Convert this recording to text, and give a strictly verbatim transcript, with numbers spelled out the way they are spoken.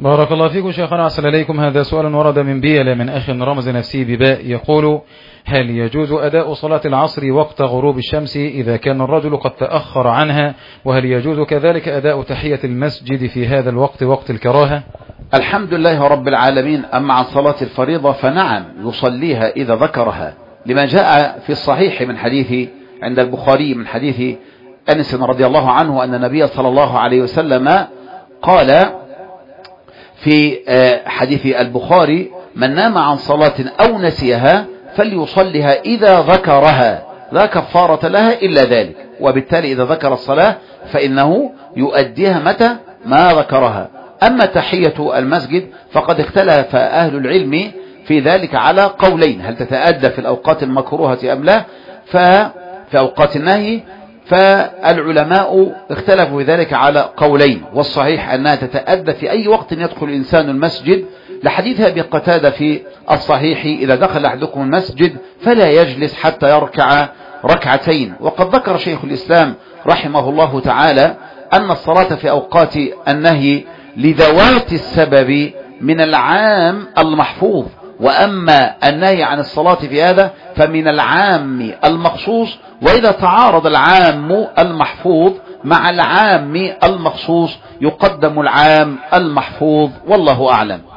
بارك الله فيكم شيخنا، أحسن إليكم. هذا سؤال ورد من بيلة من أخ رمز نفسي بباء، يقول: هل يجوز أداء صلاة العصر وقت غروب الشمس إذا كان الرجل قد تأخر عنها؟ وهل يجوز كذلك أداء تحية المسجد في هذا الوقت وقت الكراهة؟ الحمد لله رب العالمين. أما عن صلاة الفريضة فنعم يصليها إذا ذكرها، لما جاء في الصحيح من حديث عند البخاري من حديث أنس رضي الله عنه أن النبي صلى الله عليه وسلم قال في حديث البخاري: من نام عن صلاة أو نسيها فليصلها إذا ذكرها، لا كفارة لها إلا ذلك. وبالتالي إذا ذكر الصلاة فإنه يؤديها متى ما ذكرها. أما تحية المسجد فقد اختلف أهل العلم في ذلك على قولين: هل تتأدى في الأوقات المكروهة أم لا؟ ففي أوقات النهي فالعلماء اختلفوا في ذلك على قولين، والصحيح أنها تتأدى في أي وقت يدخل الإنسان المسجد، لحديث أبي قتادة في الصحيح: إذا دخل أحدكم المسجد فلا يجلس حتى يركع ركعتين. وقد ذكر شيخ الإسلام رحمه الله تعالى أن الصلاة في أوقات النهي لذوات السبب من العام المحفوظ، وأما النهي عن الصلاة في هذا فمن العام المخصوص، وإذا تعارض العام المحفوظ مع العام المخصوص يقدم العام المحفوظ، والله أعلم.